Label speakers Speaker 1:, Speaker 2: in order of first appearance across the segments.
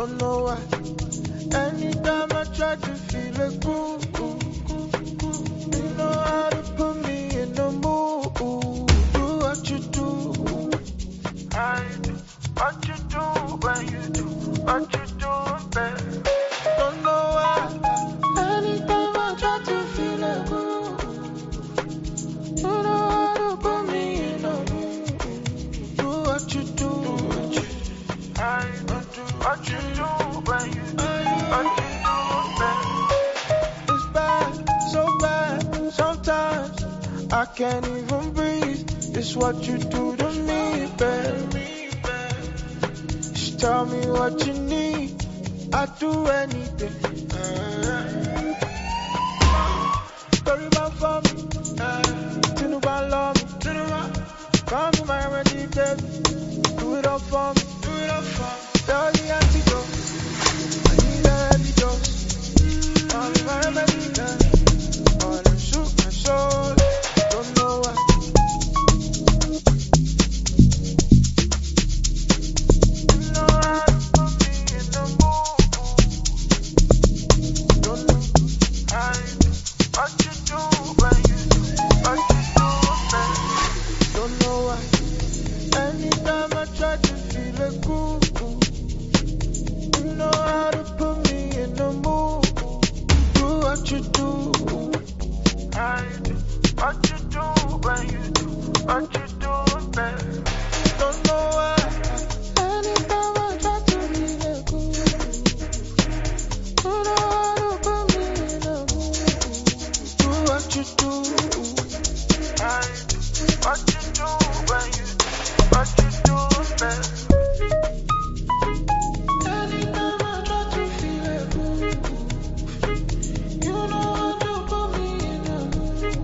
Speaker 1: don't know why. Anytime I try to feel a groove, you know how to put me in the mood. Do what you do, I do what you do when you do what you do, babe. Don't know why. Anytime I try to feel a groove, you know how to put me in the mood. Do what you do, I do what you do when you do what you do, babe. It's bad, so bad. Sometimes I can't even breathe. It's what you do to me, babe. Just tell me what you need. I do anything. Story about for me. Tinubu love me. Come to my remedy, baby. Do it all for me. Tell the antidote. I need a heavy dose. Come to my remedy, baby. All them shoot my soul. Don't know why. You know how to put me in the mood. Don't know how you do what you do when you do what you do, babe. Don't know why. Anytime I try to feel a groove, you know how to put me in the mood. Do what you do, I do what you do when you do what you do, babe. Don't know why. Anytime I try to feel a groove, you know how to put me in the mood. Do what you do, I do what you do when you do what you do, babe. Anytime I try to feel a groove, you know how to put me in the mood.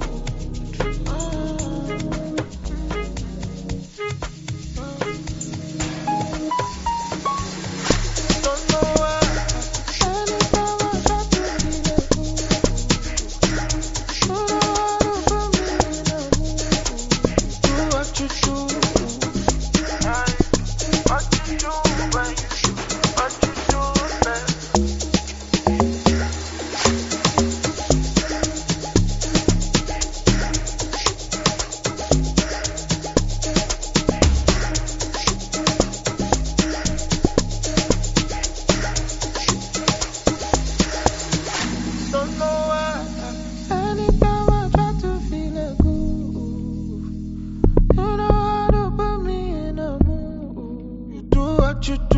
Speaker 1: Don't know why. Anytime I try to feel a groove, you know how to put me in the mood. Do what you do, I do what you do when you do what you do, babe. Don't know why. Anytime I try to feel a groove, you know how to put me in a mood. You do what you do.